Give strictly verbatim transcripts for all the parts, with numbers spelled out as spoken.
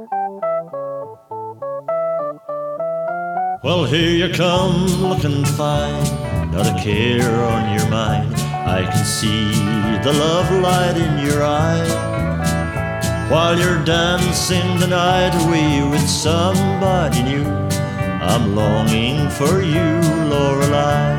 Well, here you come, looking fine, not a care on your mind. I can see the love light in your eye, while you're dancing the night away with somebody new. I'm longing for you, Lorelei.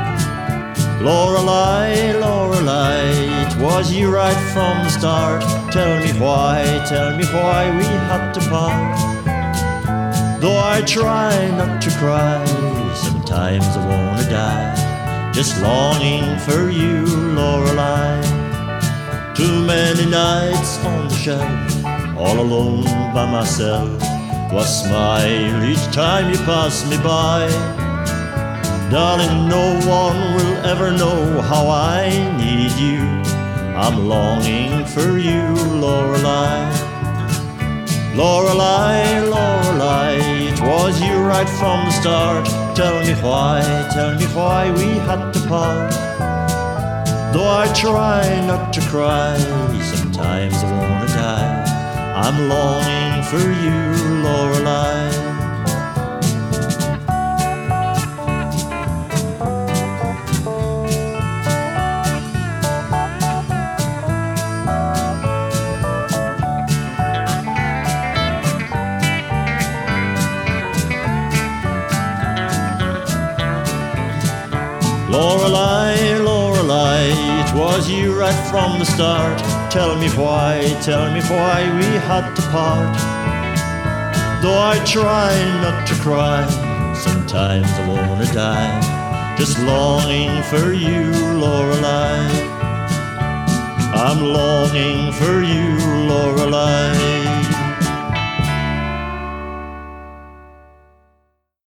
Lorelei, Lorelei, it was you right from the start. Tell me why, tell me why we had to part. Though I try not to cry, sometimes I wanna die, just longing for you, Lorelei. Too many nights on the shelf, all alone by myself, I smile each time you pass me by. Darling, no one will ever know how I need you. I'm longing for you, Lorelei. Lorelei, Lorelei, it was you right from the start. Tell me why, tell me why we had to part. Though I try not to cry, sometimes I wanna die. I'm longing for you, Lorelei. Lorelei, Lorelei, it was you right from the start. Tell me why, tell me why we had to part. Though I try not to cry, sometimes I wanna die, just longing for you, Lorelei. I'm longing for you, Lorelei.